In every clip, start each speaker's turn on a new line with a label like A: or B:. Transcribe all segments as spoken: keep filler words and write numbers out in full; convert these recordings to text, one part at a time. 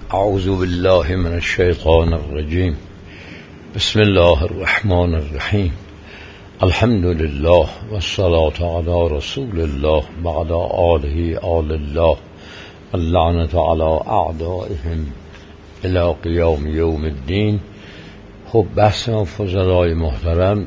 A: اعوذ بالله من الشیطان الرجیم. بسم الله الرحمن الرحیم. الحمد لله والصلاة علی رسول الله بعد آله آل الله اللعنة علی اعدائهم الی قیام یوم الدین. خب بحث ما فضلای محترم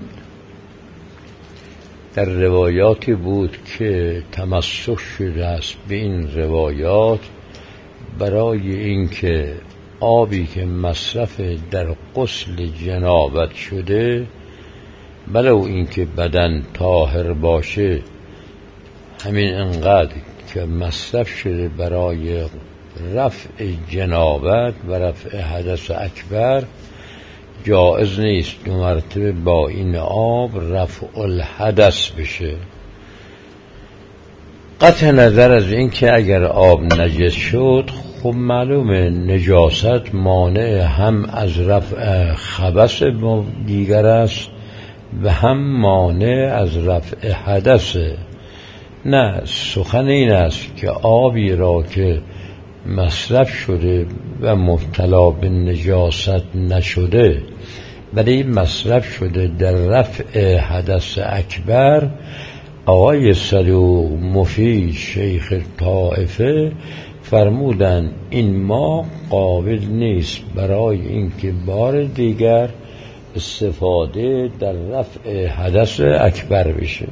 A: در روایاتی بود که تمسک شده است به این روایات برای اینکه آبی که مصرف در غسل جنابت شده ولو اینکه بدن طاهر باشه، همین انقدر که مصرف شده برای رفع جنابت و رفع حدث اکبر، جایز نیست دو مرتبه با این آب رفع الحدث بشه. قطع نظر از این که اگر آب نجس شد، خب معلومه نجاست مانع هم از رفع خبث دیگر است و هم مانع از رفع حدث. نه، سخن این است که آبی را که مصرف شده و مبتلا به نجاست نشده ولی مصرف شده در رفع حدث اکبر، آقای صدوق مفید شیخ طائفه فرمودن این ما قابل نیست برای اینکه بار دیگر استفاده در رفع حدث اکبر بشه.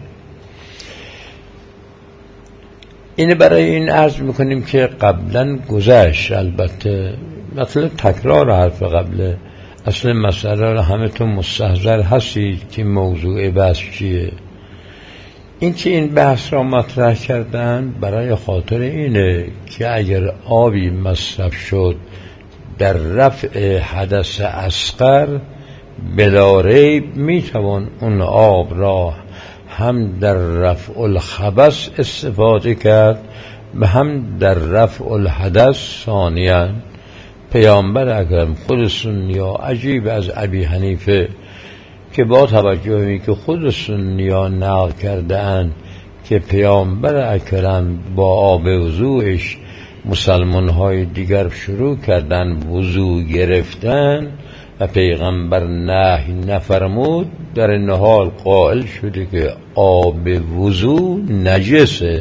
A: اینه برای این عرض میکنیم که قبلا گذشت، البته مثل تکرار حرف قبله. اصل مسئله را همه تو مستحضر هستید که موضوع بحث چیه. این که این بحث را مطرح کردن برای خاطر اینه که اگر آبی مصرف شد در رفع حدث اصغر، بلا ریب میتوان اون آب را هم در رفع الخبث استفاده کرد و هم در رفع الحدث ثانیاً. پیامبر اکرم خود سنیا عجیب از ابی حنیفه که با توجهی که خود سنیا نقل کرده اند که پیامبر اکرم با آب وضوعش مسلمان های دیگر شروع کردن وضوع گرفتن و پیغمبر نهی نفرمود، در این حال قائل شده که آب وضوع نجسه.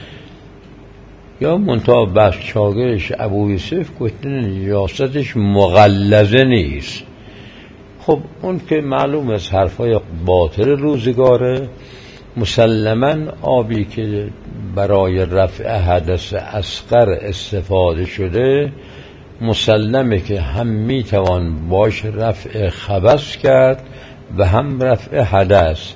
A: یا منتها بس شاگرش ابو یوسف گفته نجاستش مغلظه نیست. خب اون که معلوم از حرفای باطل روزگاره، مسلماً آبی که برای رفع حدث اصغر استفاده شده مسلمه که هم میتوان باش رفع خبث کرد و هم رفع حدث.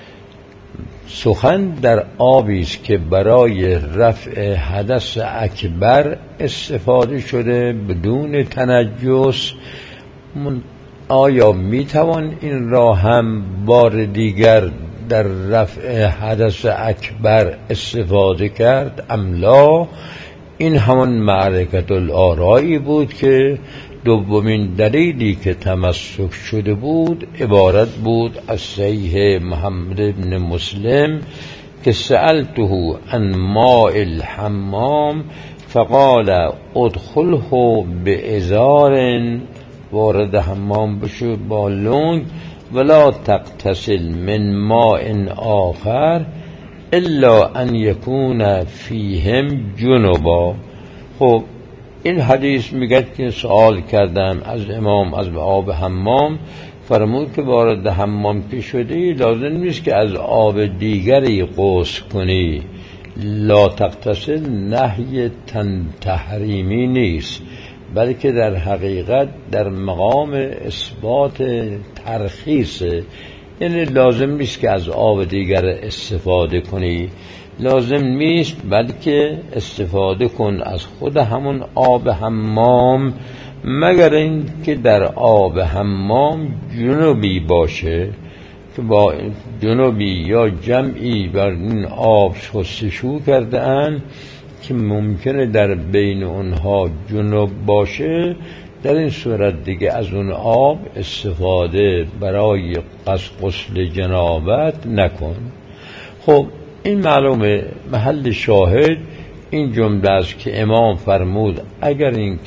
A: سخن در آبی است که برای رفع حدث اکبر استفاده شده بدون تنجس، آیا میتوان این را هم بار دیگر در رفع حدث اکبر استفاده کرد ام لا؟ این همان معرکت الآرائی بود که دومین دلیلی که تمسک شده بود عبارت بود از صحیح محمد بن مسلم که سألته عن ماء الحمام فقال ادخله بإزار، وارد حمام بشو با لنگ، ولا تغتسل من ماء آخر الا ان یکون فیهم جنبا. خب این حدیث میگه که سوال کردم از امام از آب حمام، فرمود که وارد حمام که شدی لازم نیست که از آب دیگری غسل کنی. لا تغتسل نهی تن تحریمی نیست، بلکه در حقیقت در مقام اثبات ترخیصه. یعنی لازم نیست که از آب دیگر استفاده کنی، لازم نیست بلکه استفاده کن از خود همون آب حمام، مگر این که در آب حمام جنوبی باشه که با جنوبی یا جمعی بر این آب شستشو کرده اند که ممکنه در بین اونها جنوب باشه. در این صورت دیگه از اون آب استفاده برای غسل جنابت نکن. خب این معلومه محل شاهد این جمله است که امام فرمود اگر اینکه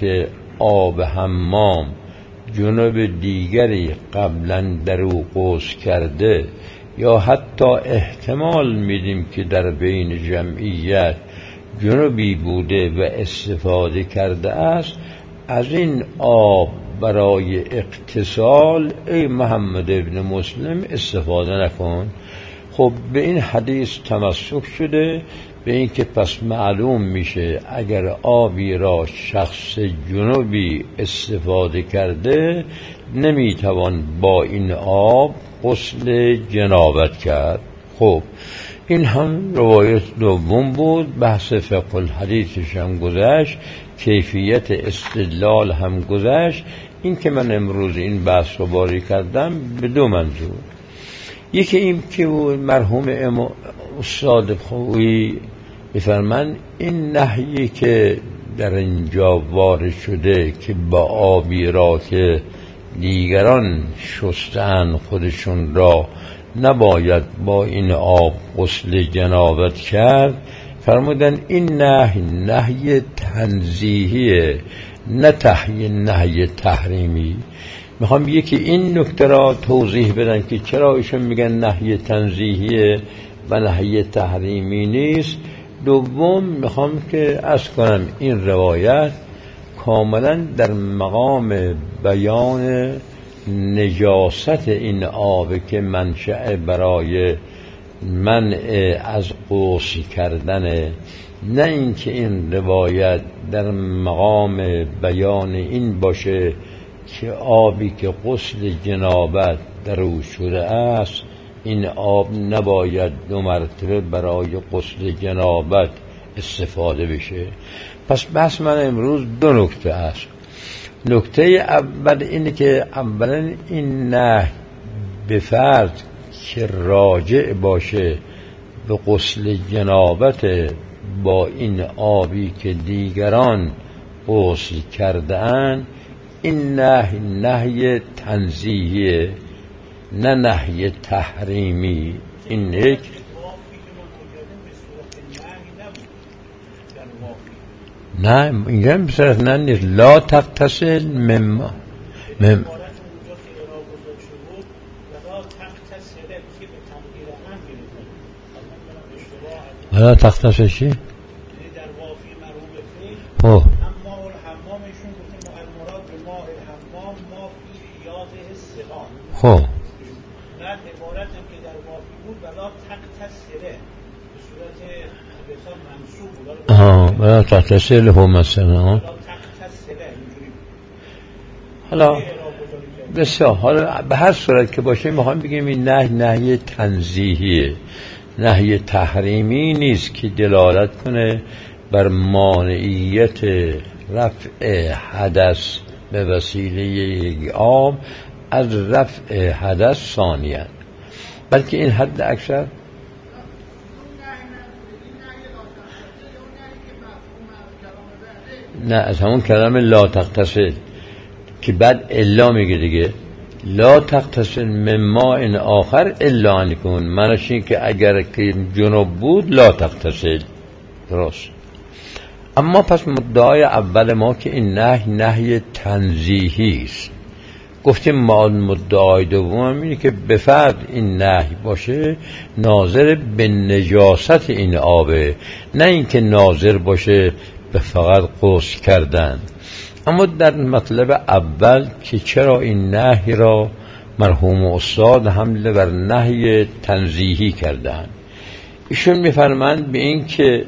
A: آب حمام جنوب دیگری قبلا در او غسل کرده یا حتی احتمال میدیم که در بین جمعیت جنوبی بوده و استفاده کرده است، از این آب برای اغتسال ای محمد ابن مسلم استفاده نکن. خب به این حدیث تمسک شده، به این که پس معلوم میشه اگر آبی را شخص جنوبی استفاده کرده نمیتوان با این آب غسل جنابت کرد. خب این هم روایت دوم بود، بحث فقه الحدیثش هم گذشت، کیفیت استدلال هم گذشت. این که من امروز این بحث رو باری کردم به دو منظور. یکی این که مرحوم استاد خویی بفرمان این نهیی که در اینجا وارد شده که با آبی را که دیگران شستن خودشون را نباید با این آب غسل جنابت کرد، فرمودن این نهی نهی تنزیهیه، نه تحیی نهی تحریمی. میخوام یکی این نکته را توضیح بدن که چرا ایشون میگن نهی تنزیهیه و نهی تحریمی نیست. دوم میخوام که عرض کنم این روایت کاملا در مقام بیان نجاست این آب که منشأ برای منع از غسل کردن، نه اینکه این روایت در مقام بیان این باشه که آبی که غسل جنابت در او شده است این آب نباید دو مرتبه برای غسل جنابت استفاده بشه. پس بحث من امروز دو نکته است. نکته اول اینه که اولا این نه به فرض که راجع باشه به غسل جنابت با این آبی که دیگران غسل کرده‌اند، این نهی نهی تنزیهیه نه نهی تحریمی. این یک. نه اینجا بسرت نه نیست. لا تغتسل مما مم لا تغتسل چی؟ خب خب
B: نه عبارت هم که در واقع بود ولا تغتسله به صورت بسیار منصوب بود.
A: آها ولا تغتسله هم مثلا حالا بسیار. حالا به هر صورت که باشه میخوام بگیم این نهی نهی تنزیهیه، نهی تحریمی نیست که دلالت کنه بر مانعیت رفع حدث به وسیله یک آب از رفع حدث ثانیاً، بلکه این حد اکثر نه از همون کلمه لا تغتسل که بعد الا میگه دیگه، لا تغتسل من ماء آخر الا ان یکون، معنیش این که اگر که جنوب بود لا تغتسل. درست. اما پس مدعای اول ما که این نهی نهی تنزیهی است. گفتیم ما مدعای دوم اینه که به فرض این نهی باشه ناظر به نجاست این آبه، نه اینکه ناظر باشه به فقط غسل کردن. اما در مطلب اول که چرا این نهی را مرحوم استاد حمله بر نهی تنزیهی کردن، ایشون میفرمند به این که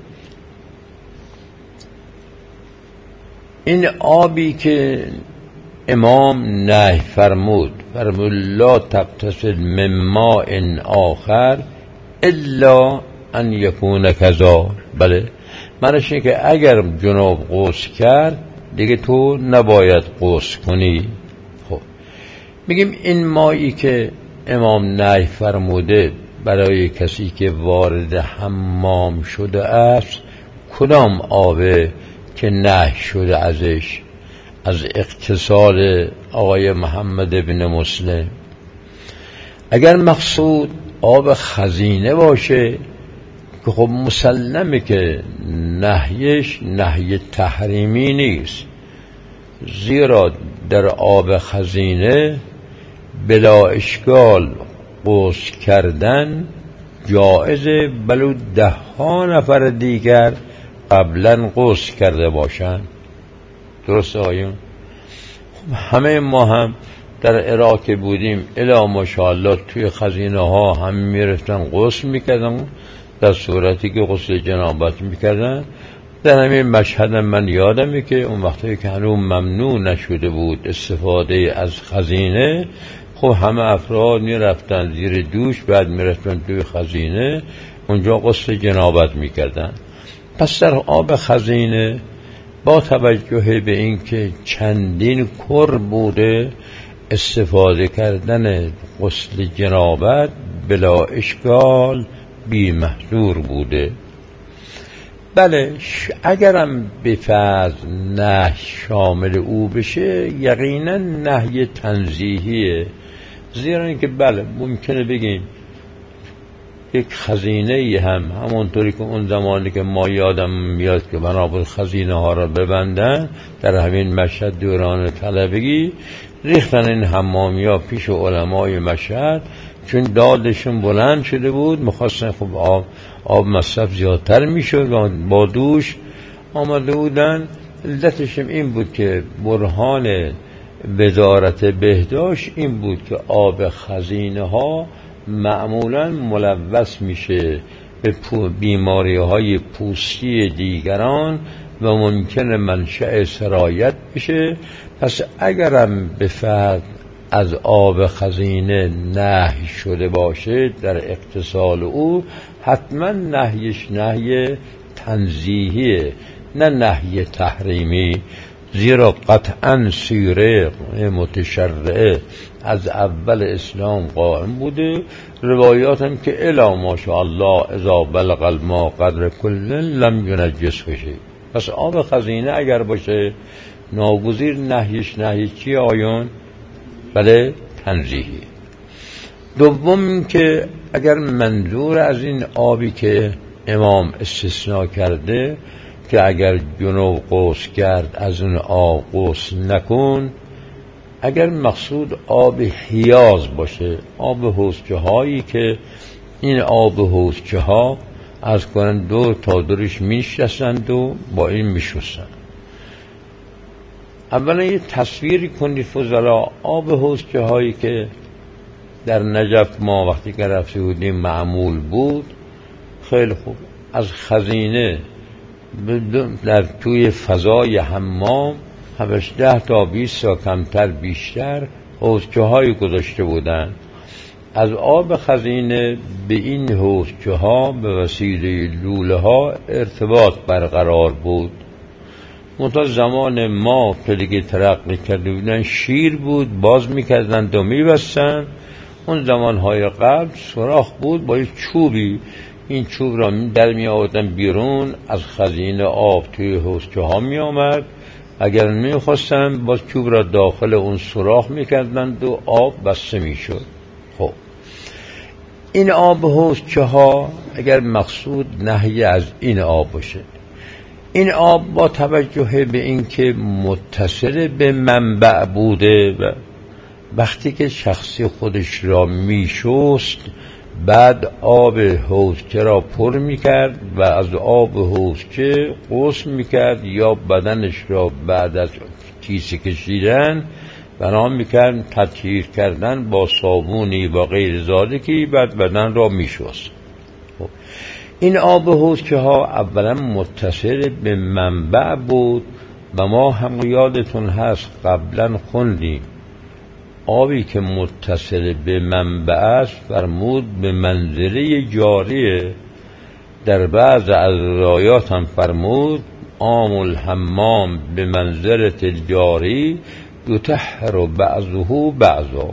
A: این آبی که امام نهی فرمود فرمود لا تغتسل من ماء آخر الا ان یکون کذا، بله معنیش اینه که اگر جناب غسل کرد دیگه تو نباید غسل کنی. خب میگیم این مایی که امام نهی فرموده برای کسی که وارد حمام شده است کدام آبه که نهی شده ازش؟ از اغتسال آقای محمد ابن مسلم. اگر مقصود آب خزینه باشه که خب مسلمه که نهیش نهی تحریمی نیست، زیرا در آب خزینه بلا اشکال غسل کردن جایزه، بلو ده ها نفر دیگر قبلا غسل کرده باشند. درست آیون؟ خب همه ما هم در عراق بودیم، الا ماشاءالله توی خزینه ها هم میرفتن غسل میکردن، در صورتی که غسل جنابت میکردن. در همین مشهد من یادمه که اون وقتی که هنوز ممنوع نشده بود استفاده از خزینه، خب همه افراد میرفتن زیر دوش، بعد میرفتن توی خزینه اونجا غسل جنابت میکردن. پس در آب خزینه با توجه به اینکه چندین کر بوده، استفاده کردن غسل جنابت بلا اشکال بی محظور بوده. بله اگرم به فرض نهی شامل او بشه، یقینا نهی تنزیهیه، زیرا اینکه بله ممکنه بگیم یک خزینه ای هم همونطوری که اون زمانی که ما یادم میاد که بنابرای خزینه ها را ببندن، در همین مشهد دوران طلبگی ریختن این حمامی ها پیش علمای مشهد، چون دادشون بلند شده بود، میخواستن خب آب, آب مصرف زیادتر میشد و با دوش آمده بودن. علتشم این بود که برهان وزارت بهداشت این بود که آب خزینه ها معمولا ملوث میشه به بیماری های پوستی دیگران و ممکن منشأ سرایت بشه. پس اگرم به فرض از آب خزینه نهی شده باشه در اغتسال او، حتما نهیش نهی تنزیهیه نه نهی تحریمی، زیرا قطعا سیره متشرعه از اول اسلام قائم بوده. روایات هم که الا ماشاءالله اذا بلغ الماء قدر کل لم ینجس بشه. پس آب خزینه اگر باشه ناگزیر نهیش نهی چی آیون؟ بله تنزیهی. دوم که اگر منظور از این آبی که امام استثناء کرده که اگر جنوب غسل کرد از اون آب غسل نکن، اگر مقصود آب حیاض باشه، آب حوضچه هایی که این آب حوضچه ها از کنن دور تا دورش میشستند و با این میشستند. اولا یه تصویری کنید فضلا، آب حوضچه هایی که در نجف ما وقتی که رفته بودیم معمول بود، خیلی خوب از خزینه در توی فضای حمام هفده تا بیست تا کمتر بیشتر حوضچه هایی گذاشته بودن. از آب خزینه به این حوضچه ها به وسیله لوله ها ارتباط برقرار بود. منتها زمان ما که دیگه ترقی کرده بودن شیر بود، باز میکردن و میبستن. اون زمانهای قبل سوراخ بود با یک چوبی، این چوب را در می آوردن بیرون، از خزینه آب توی حوضچه ها می آمد. اگر می خواستن باز چوب را داخل اون سوراخ می کردند و آب بسته می شد. خب این آب حوضچه ها اگر مقصود نهی از این آب باشه، این آب با توجه به اینکه متصل به منبع بوده و وقتی که شخصی خودش را می شست، بعد آب حوضچه را پر میکرد و از آب حوضچه غسل میکرد یا بدنش را بعد از کیسه کشیدن بنا میکرد تطهیر کردن با صابونی و غیر ذالکی، بعد بدن را میشست. این آب حوضچه ها اولا متصل به منبع بود و ما هم یادتون هست قبلا خوندیم آبی که متصل به منبع است فرمود به منزله جاریه. در بعض از روایات هم فرمود آم الحمام به منزله الجاری یطهر بعضه بعضا.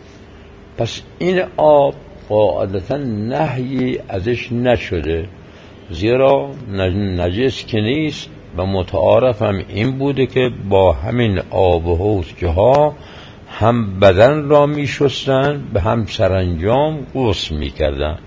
A: پس این آب قاعدتا نهی ازش نشده، زیرا نجس که نیست و متعارف هم این بوده که با همین آب حوضچه ها هم بدن را می شستن به هم سرانجام غسل می کردن.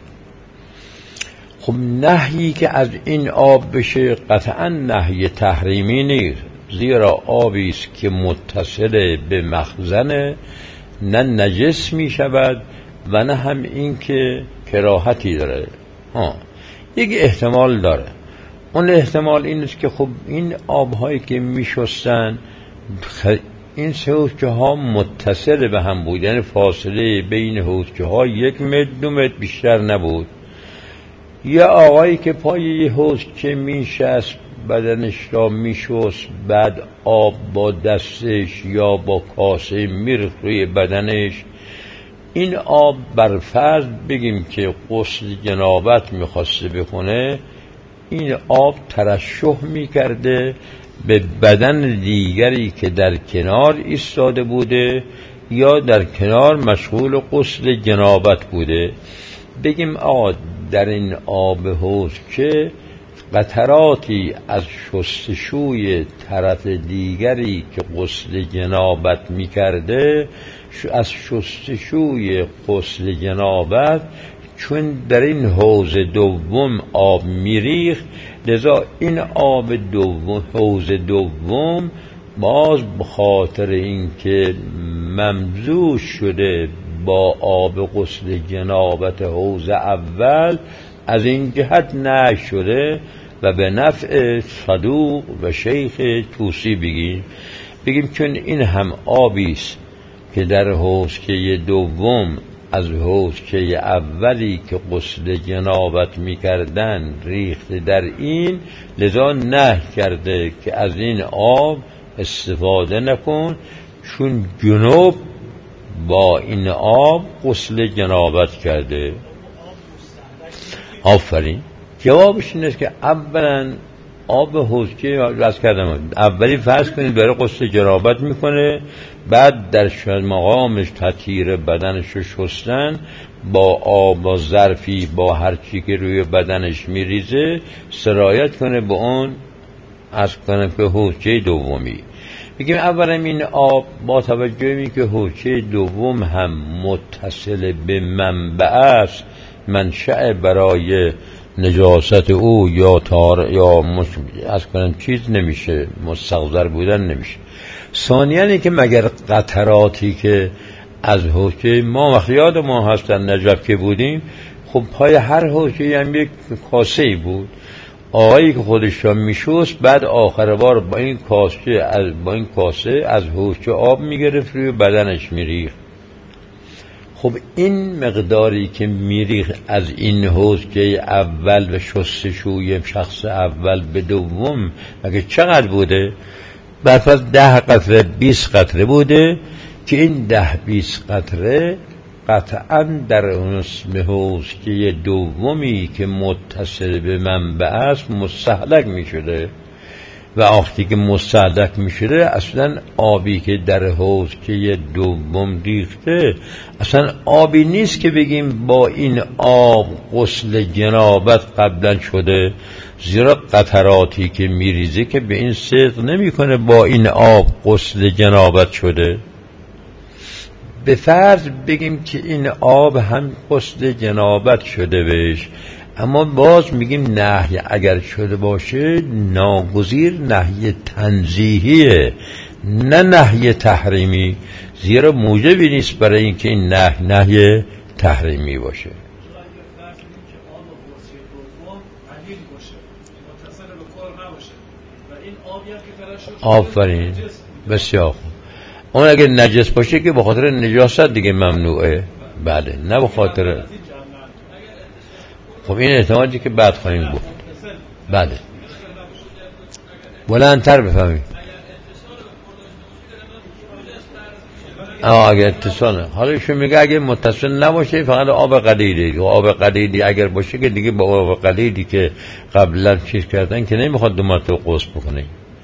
A: خب نهی که از این آب بشه قطعا نهی تحریمی نیست، زیرا آبی است که متصل به مخزن، نه نجس می شود و نه هم این که کراهتی داره. ها یک احتمال داره، اون احتمال این است که خب این آبهایی که می شستن این سه حوضچه ها متصل به هم بود، یعنی فاصله بین حوضچه ها یک متر دو متر بیشتر نبود. یا آقایی که پای یه حوضچه می شست، بدنش را می شست، بعد آب با دستش یا با کاسه میرفت روی بدنش، این آب بر فرض بگیم که غسل جنابت میخواسته بکنه، این آب ترشح میکرده به بدن دیگری که در کنار ایستاده بوده یا در کنار مشغول غسل جنابت بوده. بگیم آقا در این آب حوضچه قطراتی از شستشوی طرف دیگری که غسل جنابت میکرده، از شستشوی غسل جنابت چون در این حوض دوم آب میریخت، لذا این آب دوم حوض دوم باز به خاطر اینکه ممزوج شده با آب غسل جنابت حوض اول، از این جهت نه شده و به نفع صدوق و شیخ توسی بگیم بگیم چون این هم آبی است که در حوضچه دوم از حوضچه اولی که غسل جنابت می‌کردن ریخته در این، لذا نهی کرده که از این آب استفاده نکن، چون جنوب با این آب غسل جنابت کرده. آفرین. جوابش این است که اولا آب حوضچه راست کردم اولی فرض کنید برای غسل جنابت میکنه، بعد در مقامش تطهیر بدنش رو شستن با آب و ظرفی با هر چی که روی بدنش میریزه سرایت کنه به اون از کنه که حوضچه دومی. بگیم اولا این آب با توجه می که حوضچه دوم هم متصل به منبع است، منشأ برای نجاست او یا تار یا مش... از کنم چیز نمیشه، مستقذر بودن نمیشه. ثانیاً که مگر قطراتی که از حوضچه ما وقت ما هستن نجف که بودیم، خب پای هر حوضچه هم یک کاسه بود، آقایی که خودش را میشوست بعد آخر بار با این کاسه از با این کاسه از حوضچه آب میگرفت روی بدنش میریخت. خب این مقداری که میریخ از این حوضچه اول و شستشوی شخص اول به دوم مگه چقدر بوده؟ برفض ده قطره بیست قطره بوده که این ده بیست قطره قطعا در اون حوضچه دومی که متصل به منبع است مستهلک می شده و وقتی که مستهلک می شده اصلا آبی که در حوضچه دوم ریخته اصلا آبی نیست که بگیم با این آب غسل جنابت قبلا شده، زیرا قطراتی که می ریزه که به این صدق نمی کنه با این آب غسل جنابت شده. به فرض بگیم که این آب هم غسل جنابت شده بهش، اما باز میگیم نهی اگر شده باشه ناگزیر نهی تنزیهیه نه نهی تحریمی، زیرا موجبی نیست برای اینکه این نهی نهی تحریمی باشه. آفرین، بسیار خوب. اون اگه نجس باشه که به خاطر نجاست دیگه ممنوعه، بله، نه به خاطر. خب این احتمالی که بعد خواهیم گفت. بله بلندتر بفهمید. آه اگه اتصاله، حالا ایشون میگه اگه متصل نباشه فقط آب قلیلی، آب قلیلی اگر باشه که دیگه با آب قلیلی که قبلا چیز کردن که نمیخواد دو مرتبه غسل بکنه.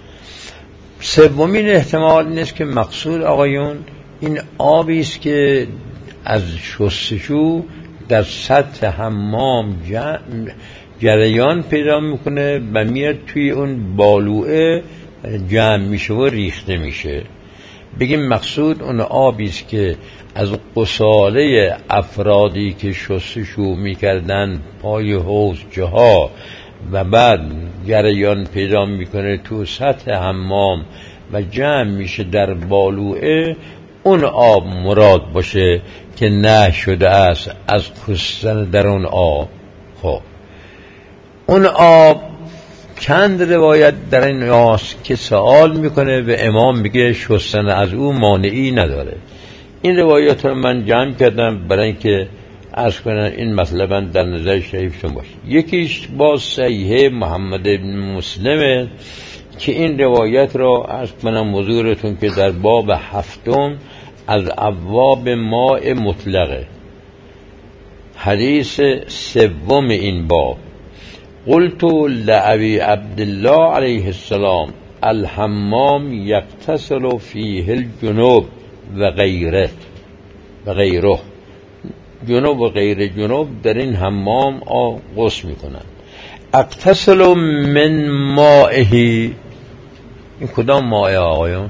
A: سومین احتمال این است که مقصود آقایون این آبی است که از شستشو در سطح حمام جریان پیدا میکنه و میاد توی اون بالوعه جمع میشه و ریخته میشه. بگیم مقصود اون آبی است که از قصاله افرادی که شستشو میکردن پای حوضچه ها و بعد جریان پیدا میکنه تو سطح حمام و جمع میشه در بالوعه، اون آب مراد باشه که نه شده است از کشتن در اون آب. خب اون آب چند روایت در این آست که سوال میکنه و امام میگه شستن از او مانعی نداره. این روایات رو من جمع کردم برای اینکه عرض کنم این مطلبا در نظر شریفتون باشه. یکیش با صحیح محمد بن مسلمه که این روایت رو عرض کنم حضورتون که در باب هفتم از ابواب ماء مطلقه، حدیث سوم این باب. قلت لأبي عبدالله علیه السلام الحمام یغتسل فیه الجنوب و غیره و غیره، جنوب و غیر جنوب در این حمام غسل میکنن. اغتسل من مائه، این کدام مائه آقایون؟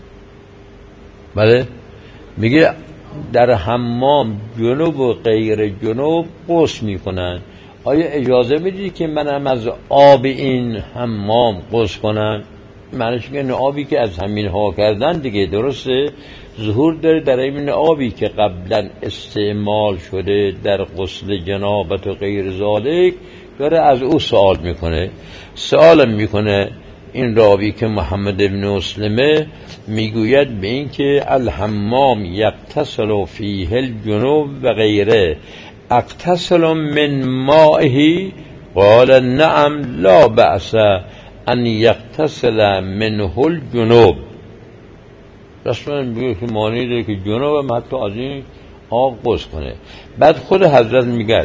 A: بله میگه در حمام جنوب و غیر جنوب غسل میکنن. آیا اجازه میدید که منم از آب این حمام غسل کنم؟ معنیش که آبی که از همین ها کردن دیگه درسته، ظهور داره در این آبی که قبلا استعمال شده در غسل جنابت و غیر ذالک، داره از او سوال میکنه. سوال میکنه این راوی که محمد بن مسلمه میگوید به این که الحمام یغتسل فیه الجنوب و غیره، اغتسل من مائه؟ قال نعم لا بأس ان یغتسل منه الجنوب. رسول میگه که معنی داره که جنوب هم حتی از این آب غسل کنه. بعد خود حضرت میگه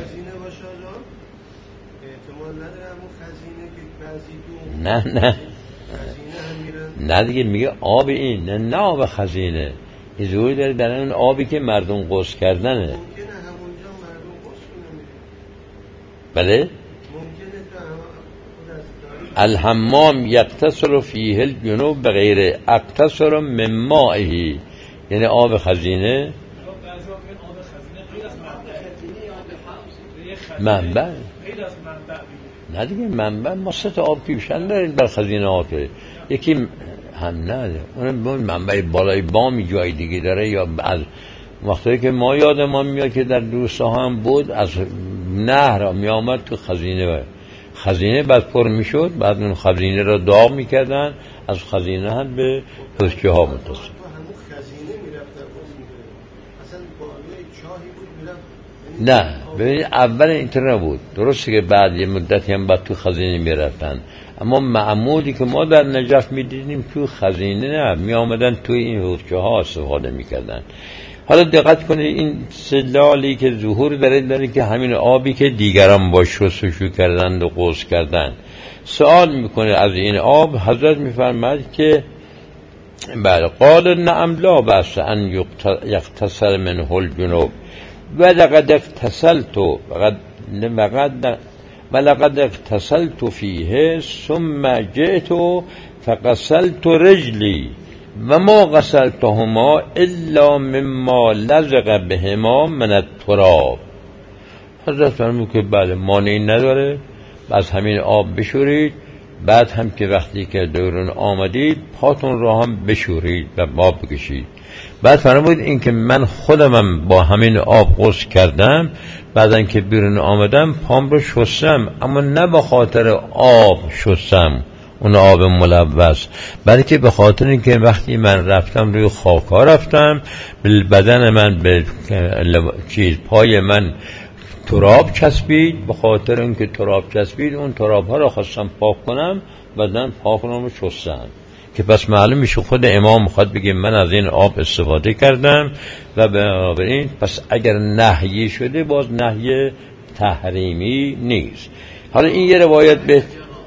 A: نه نه نه دیگه، میگه آب این، نه نه آب خزینه. ازوری داره در اون آبی که مردم غسل کردنه. بله الحمام یغتسل فیه الجنوب بغیر اغتسل من مائه، یعنی آب خزینه منبع. نه دیگه منبع ما سه تا آب پیشن داریم بر خزینه ها که یکی هم نه اون منبع بالای بامی جای دیگه داره، یا از وقتی که ما یادمان میاد که در روستا هم بود از نهر می آمد تو خزینه، خزینه بعد پر میشد، بعد اون خزینه را داغ میکردن، از خزینه هم به حوضچه ها متصل. نه ببینید اول اینطور نبود، درسته که بعد یه مدتی هم بعد تو خزینه میرفتن، اما معمولی که ما در نجف میدیدیم تو خزینه نه، می آمدن توی این حوضچه ها استفاده میکردن. حالا دقت کنید این سلالی که ظهور داره داره که همین آبی که دیگران با شستشو کردند و غسل کردند. سوال میکنه از این آب، حضرت میفرماید که بله قال نعم لا بأس ان یغتسل منه الجنوب ولقد اغتسلت وقد ولقد اغتسلت فیه ثم جئت فغسلت رجلی و ما غسلتهما الا مما لزق بهما من التراب. حضرت فرمود که بله مانعی نداره، از همین آب بشورید، بعد هم که وقتی که دورون آمدید پاتون را هم بشورید و آب بکشید. بعد فرمود این که من خودمم با همین آب غسل کردم، بعدن که بیرون آمدم پام رو شستم، اما نه به خاطر آب شستم اون آب ملوث، بلکه به خاطر اینکه وقتی من رفتم روی خاکا رفتم، بدن من به چیز پای من تراب چسبید، به خاطر اینکه تراب چسبید اون تراب ها رو خواستم پاک کنم، بعدن پاک کنم و شستم. که پس معلوم میشه خود امام میخواد بگه من از این آب استفاده کردم و بنابراین پس اگر نهی شده باز نهی تحریمی نیست. حالا این یه روایت به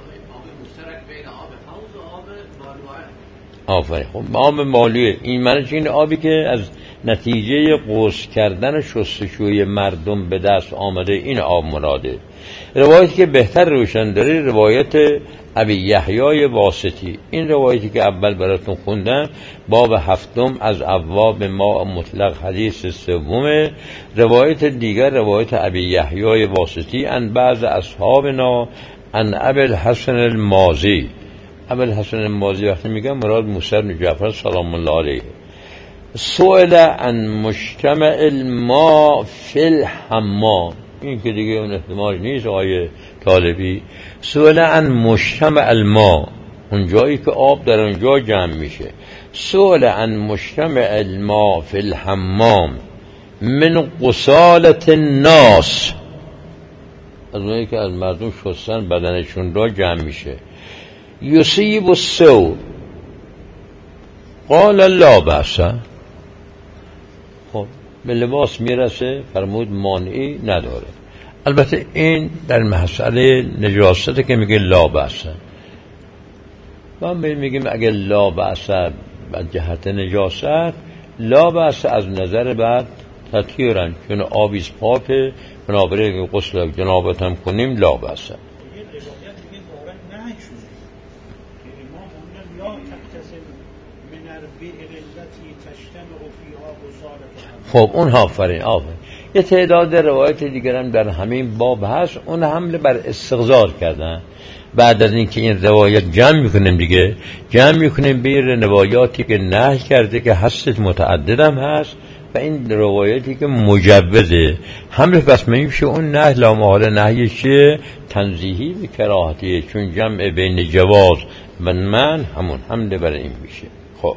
A: آفرین خب آب مالویه، این معنیش این آبی که از نتیجه غسل کردن و شستشوی مردم به دست آمده، این آب مراده. روایتی که بهتر روشن داره روایت ابی یحیی واسطی، این روایتی که اول براتون خوندم باب هفتم از ابواب ماء مطلق حدیث سوم. روایت دیگر روایت ابی یحیی واسطی ان بعض اصحابنا ان ابی الحسن المازی. ابی الحسن المازی وقتی میگم مراد موسی بن جعفر سلام الله علیه. سئل عن مجتمع الماء فی الحمام. این که دیگه اون احتمال نیست آقای طالبی. سئل عن مجتمع الماء، اون جایی که آب در اونجا جمع میشه. سئل عن مجتمع الماء فی الحمام من غسالة الناس، از اونایی که از مردم شستن بدنشون را جمع میشه. یصیب الثوب قال لا بأس. خب به لباس میرسه، فرمود مانعی نداره. البته این در مسئله نجاسته که میگه لا بأس. ما میگیم اگه لا بأس از جهت نجاست، لا بأس از نظر بعد تطهیرن، چون آبیز پاکه، بنابراین غسل جنابت هم کنیم لا بأس. خب اون آفرین آفرین یه تعداد روایت دیگر هم در همین باب هست، اون حمله بر استغزار کردن. بعد از اینکه این روایت جمع میکنیم دیگه جمع میکنیم بیر روایاتی که نهی کرده که هست متعدد هم هست و این روایتی که مجوزه حمله بس میشه اون نهی لامحاله نهیش تنزیهی به کراهتی، چون جمع بین جواز و من همون حمله بر این میشه. خب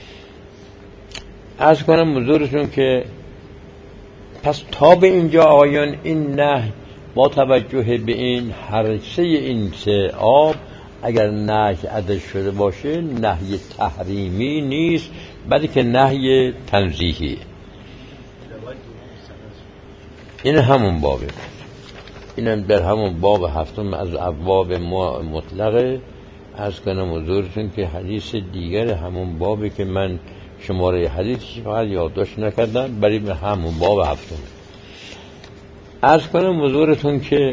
A: عرض کنم حضورتون که پس تا به اینجا آیان این نهی با توجه به این هر سه این سه آب اگر نهی عدد شده باشه نهی تحریمی نیست بلکه نهی تنزیهی. این همون بابه، اینم در همون باب هفتم از ابواب مطلقه. عرض کنم حضورتون که حدیث دیگر همون بابی که من شماره حدیثی فقط یادداشت نکردم برای به همون باب هفتم. عرض کنم حضورتون که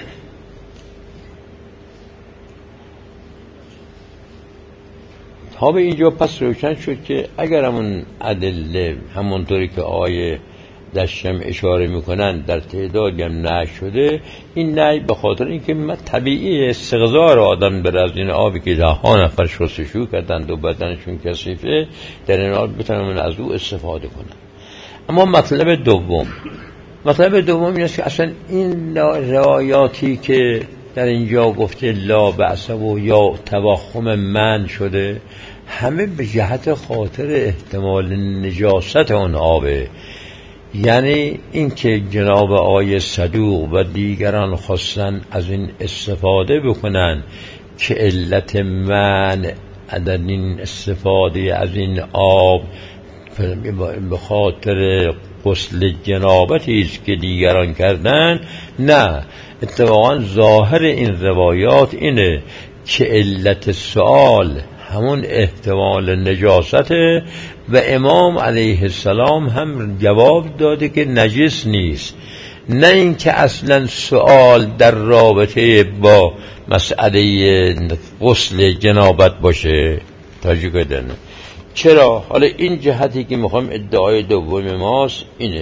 A: تا به اینجا پس روشن شد که اگر همون ادله همونطوری که آیه دشم اشاره میکنن در تعدادی هم نهی شده، این نهی به خاطر اینکه طبیعی استغزار آدم بر از این آبی که ده ها نفر شستشو کردند و بدنشون کثیفه در این آب بتونن از او استفاده کنن. اما مطلب دوم مطلب دوم این است که اصلا این روایاتی که در اینجا گفته لا بأس و یا توخم من شده همه به جهت خاطر احتمال نجاست اون آبه. یعنی این که جناب آقای صدوق و دیگران خواستن از این استفاده بکنن که علت من عدد این استفاده از این آب به خاطر غسل جنابتی است که دیگران کردن، نه، اتفاقا ظاهر این روایات اینه که علت سؤال همون احتمال نجاسته و امام علیه السلام هم جواب داده که نجس نیست، نه اینکه اصلا سؤال در رابطه با مسئله غسل جنابت باشه. توجه کردن؟ چرا؟ حالا این جهتی که میخوام ادعای دوم ماست اینه،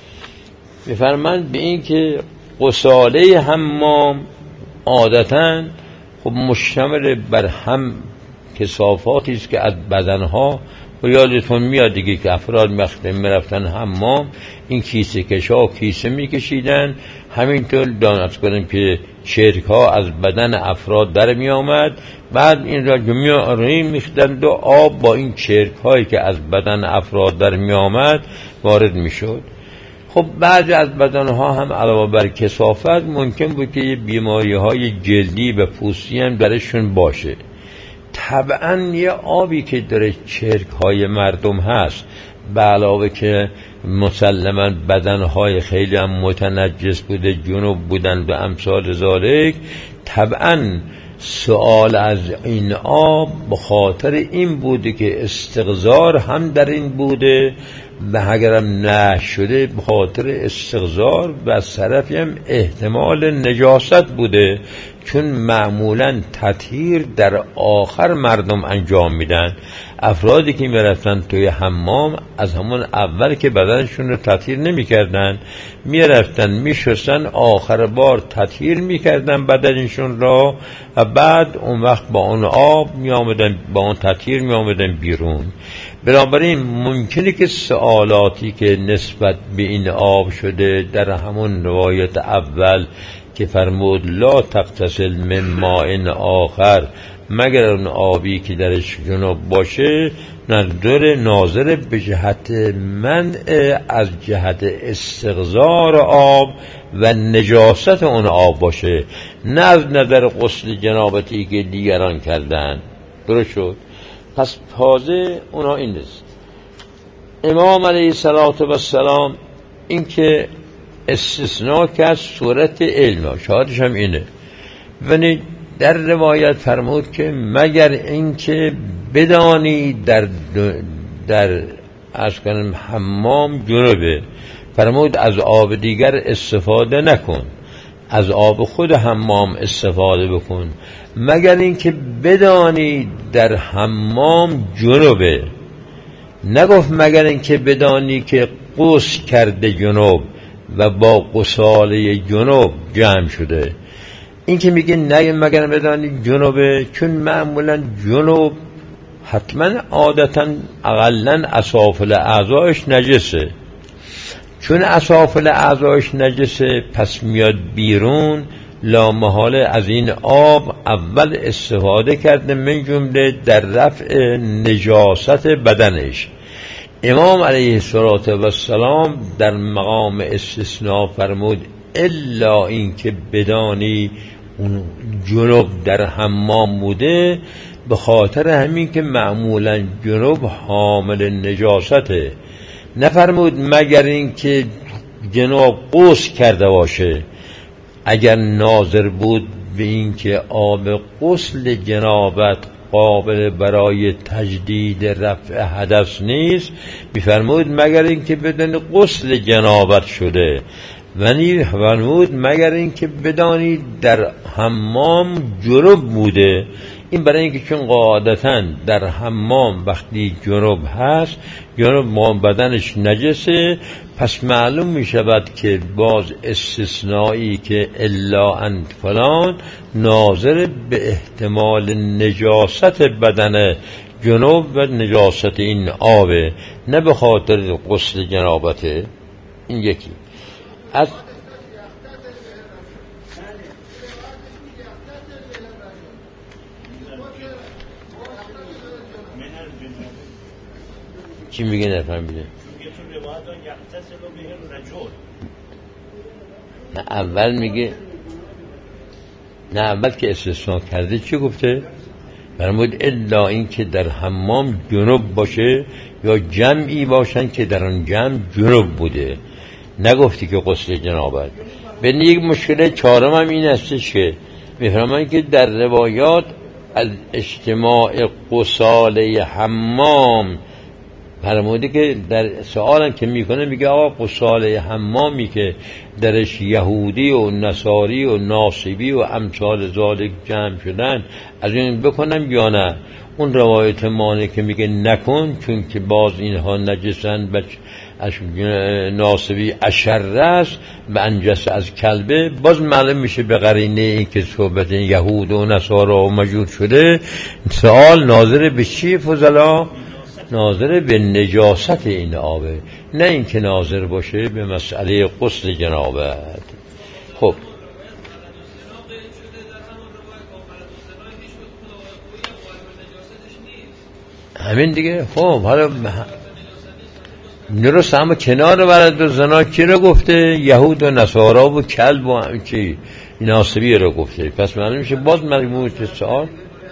A: میفرمند به این که غساله حمام عادتاً خب مشتمل بر هم کثافاتی است که از بدنها و یادتون میاد دیگه که افراد وقتی میرفتن حمام این کیسه کشا کیسه میکشیدن، همینطور دانست کنیم که چرک ها از بدن افراد در می آمد، بعد این را جمعی ریم میشدند و آب با این چرک هایی که از بدن افراد در می آمد وارد می شد. خب بعضی از بدن ها هم علاوه بر کثافت ممکن بود که بیماری های جلدی و پوستی هم درشون باشه. طبعا یه آبی که داره چرک های مردم هست به علاوه که مسلما بدنهای خیلی هم متنجس بوده، جنوب بودن و امثال ذالک، طبعا سوال از این آب به خاطر این بوده که استغزار هم در این بوده و اگرم نه شده به خاطر استغزار و از طرفی هم احتمال نجاست بوده، چون معمولا تطهیر در آخر مردم انجام میدن. افرادی که میرفتن توی حمام از همون اول که بدنشون رو تطهیر نمیکردن، میرفتن میشستن، آخر بار تطهیر میکردن بدنشون را و بعد اون وقت با اون آب میامدن، با اون تطهیر میامدن بیرون. بنابراین ممکنه که سوالاتی که نسبت به این آب شده در همون روایت اول که فرمود لا تغتسل من ماء آخر، مگر اون آبی که درش جنوب باشه، نظر ناظر به جهت منع از جهت استغذار آب و نجاست اون آب باشه، نه از نظر غسل جنابتی که دیگران کردن. درست شد؟ پس تازه اونا این است. امام علیه السلام این که استثناء که از صورت علم، شاهدش هم اینه، ولی در روایت فرمود که مگر اینکه بدانی در در از کنم حمام جنوبه، فرمود از آب دیگر استفاده نکن، از آب خود حمام استفاده بکن، مگر اینکه بدانی در حمام جنوبه. نگفت مگر اینکه بدانی که غسل کرده جنوب و با غساله جنوب جمع شده. این که میگه نه مگر بدانی جنوبه، چون معمولا جنوب حتما عادتا اقلا اسافل اعضایش نجسه، چون اسافل اعضایش نجسه پس میاد بیرون، لا محاله از این آب اول استفاده کرده، من جمله در رفع نجاست بدنش. امام علیه السلام در مقام استثناء فرمود الا این که بدانی اون جنوب در حمام بوده، به خاطر همین که معمولا جنوب حامل نجاسته. نفرمود مگر این که جنوب غسل کرده باشه. اگر ناظر بود به این که آب غسل جنابت قابل برای تجدید رفع حدث نیست، میفرمود مگر این که بدون غسل جنابت شده. ولی فرمود مگر این که بدانی در حمام جنوب بوده. این برای اینکه چون قاعدتاً در حمام وقتی جنوب هست، جنوب ما بدنش نجسه، پس معلوم می شود که باز استثنایی که الا ان فلان ناظر به احتمال نجاست بدن جنوب و نجاست این آبه، نه به خاطر غسل جنابته. این یکی از چی میگه نفهمیده؟ نه اول میگه، نه اول که استثناء کرده چی گفته؟ فرمود الا این که در حمام جنوب باشه یا جمعی باشن که در آن جمع جنوب بوده. نگفتی که غسل جنابت. به یک مشکل چهارم هم این هستش که میفرمایند که در روایات از اجتماع غساله حمام فرموده که در سوالم که میکنه میگه آقا غساله حمامی که درش یهودی و نصاری و ناصبی و امثال ذالک جمع شدن از این بکنم یا نه؟ اون روایت مانه که میگه نکن، چون که باز اینها نجسن، بچ ناصبی اشر است به انجس از کلبه، باز معلوم میشه به قرینه این که صحبت یهود و نصارا و مجوس شده. سوال ناظر به چی فضلا؟ ناظر به نجاست این آبه، نه این که ناظر باشه به مسئله غسل جنابت. خب همین دیگه. خب حالا درست، اما کنار ولد و زنا کی رو گفته؟ یهود و نصارا و کلب و چی ناصبی رو گفته. پس معلوم میشه باز مجموعه سوال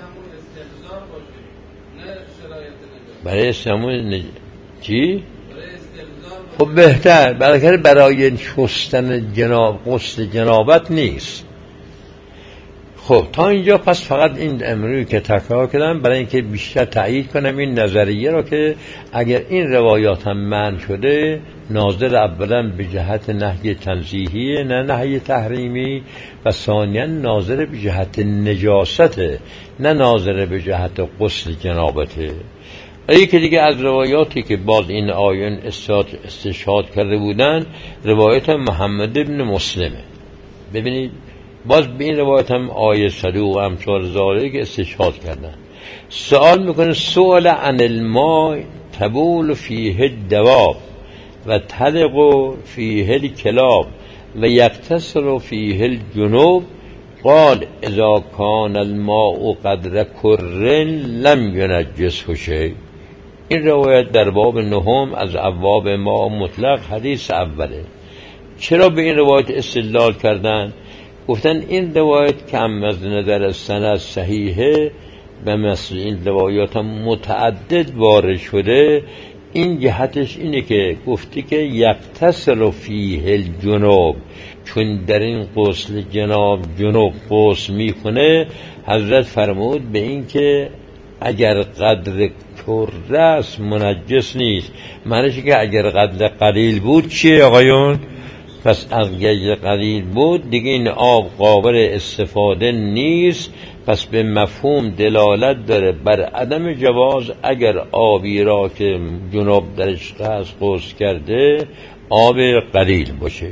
A: برای اسلامون نج... چی؟ خب بهتر برای برای شستن جناب غسل جنابت نیست. خب تا اینجا پس فقط این امروی که تکرار کردم برای اینکه بیشتر تأیید کنم این نظریه را که اگر این روایات هم منع شده، ناظر اولا به جهت نهی تنزیهی نه نهی تحریمی، و ثانیا ناظر به جهت نجاسته نه ناظر به جهت غسل جنابته. یکی دیگه از روایاتی که باز این آیون استشهاد کرده بودن روایت محمد ابن مسلمه. ببینید باز به این روایت هم آیه صدوق و امثال ذالک استشهاد کردن. سوال میکنه سؤال عن الماء تبول فیه الدواب و تلق فیه الکلاب و یغتسل فیه الجنوب قال اذا کان الماء قدر کر لم ینجسه شیء. این روایت در باب نهم از ابواب ماء مطلق حدیث اوله. چرا به این روایت استدلال کردن؟ گفتن این روایت کم از نظر سند صحیحه و مثل این روایات هم متعدد وارد شده. این جهتش اینه که گفتی که یغتسل فیه الجنوب، چون در این غسل جناب جنوب غسل میکنه، حضرت فرمود به این که اگر قدر کره است منجس نیست. معنیش که اگر قدر قلیل بود چیه آقایون؟ پس اگر قلیل بود دیگه این آب قابل استفاده نیست. پس به مفهوم دلالت داره بر عدم جواز اگر آبی را که جنوب درش هست غسل کرده آب قلیل باشه.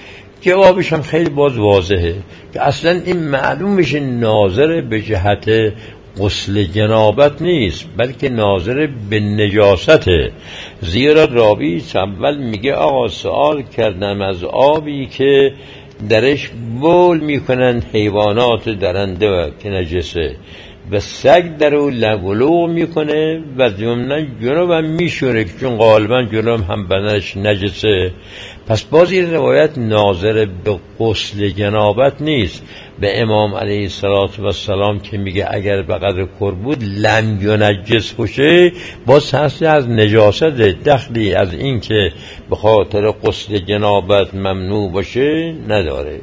A: جوابش هم خیلی باز واضحه که اصلا این معلوم میشه ناظر به جهت غسل جنابت نیست بلکه ناظر به نجاسته. زیرا راوی اول میگه آقا سوال کردم از آبی که درش بول میکنن حیوانات درنده و که نجسه و سگ در او لغلوغ میکنه و ضمن جنوب هم میشوره چون غالبا جنوب هم بدنش نجسه. پس باز این روایت ناظر به غسل جنابت نیست. به امام علیه الصلاة و السلام که میگه اگر به قدر کر بود لم ینجس باشه، باز حاصل از نجاست دخلی از این که به خاطر غسل جنابت ممنوع باشه نداره.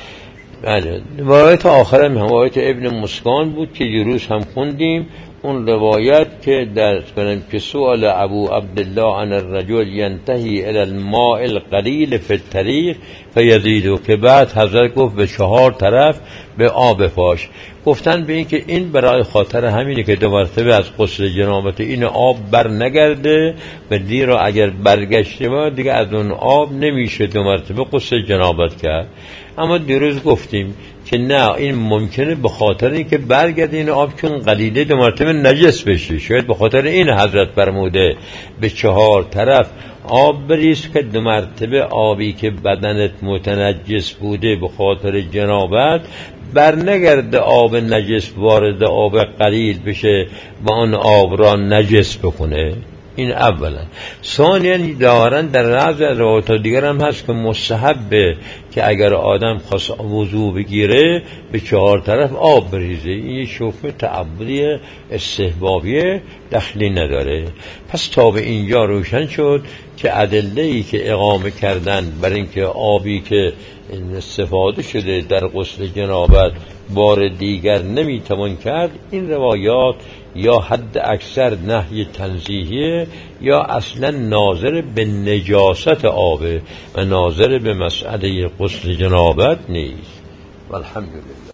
A: بله. روایت آخر هم روایت ابن مسکان بود که دیروز هم خوندیم. اون روایت که در کنم که سؤال ابو عبدالله عن الرجل ینتهی الى الماء القلیل فی الطریق فیزیدو، که بعد حضرت گفت به چهار طرف به آب پاش. گفتن به این که این برای خاطر همینه که دو مرتبه از غسل جنابت این آب بر نگرده و دیرا اگر برگشته باید دیگه از اون آب نمیشه دو مرتبه غسل جنابت کرد. اما دیروز گفتیم که نه، این ممکنه به خاطر این که برگرده این آب چون قلیله دو مرتبه نجس بشه. شاید به خاطر این حضرت فرموده به چهار طرف آب بریز که دو مرتبه آبی که بدنت متنجس بوده به خاطر جنابت برنگرده آب نجس وارد آب قلیل بشه و آن آب را نجس بکنه. این اولا. ثانیاً دارن در بعض روایات دیگر هم هست که مستحبه که اگر آدم خواست وضو بگیره به چهار طرف آب بریزه. این شوفه تعبدی استحبابیه، دخلی نداره. پس تا به اینجا روشن شد که ادله‌ای که اقامه کردن بر اینکه آبی که استفاده شده در غسل جنابت بار دیگر نمیتوان کرد، این روایات یا حد اکثر نهی تنزیهیه یا اصلا ناظر به نجاست آبه و ناظر به مسئله غسل جنابت نیست. والحمدلله.